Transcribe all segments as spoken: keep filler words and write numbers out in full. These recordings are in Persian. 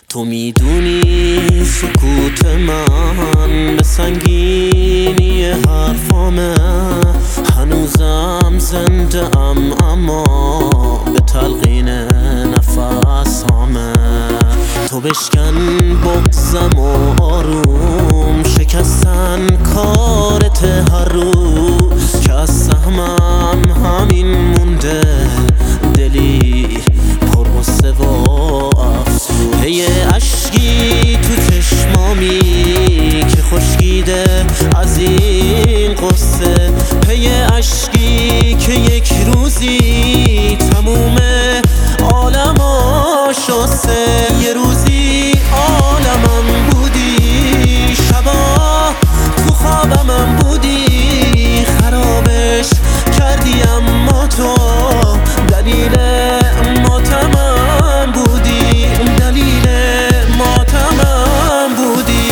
تو میدونی سکوت من به سنگینی حرفامه، هنوزم زنده ام اما به تلقین نفسامه. تو بشکن بغضم و آروم شکستن کارت هر روز، که از سهمم همین مونده دلی پر غصه و افسوس. پی اشکی تو چشمامی که خشکیده از این قصه، پی اشکی که یک روزی تموم عالمو شسته. یه روزی عالمم بودی، شبا تو خوابمم بودی، خرابش کردی اما تو دلیل ماتمم بودی، دلیل ماتمم بودی.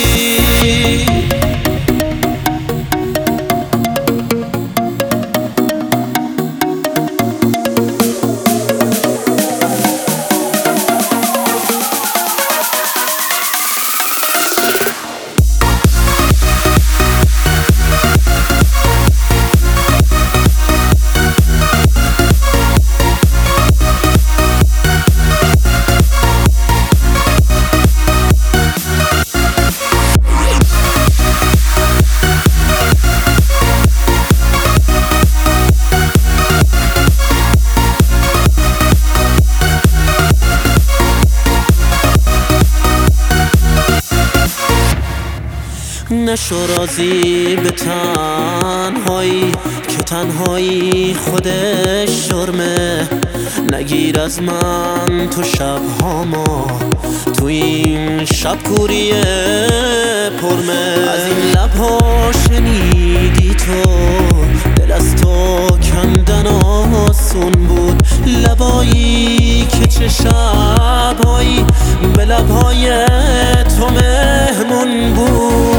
نشو راضی به تنهایی که تنهایی خودش جرمه، نگیر از من تو شبهامو تو این شب کوری پرمه. از این لبها شنیدی تو دل از تو کندن آسون بود، لبایی که چه شبهایی به لبهای تو مهمون بود.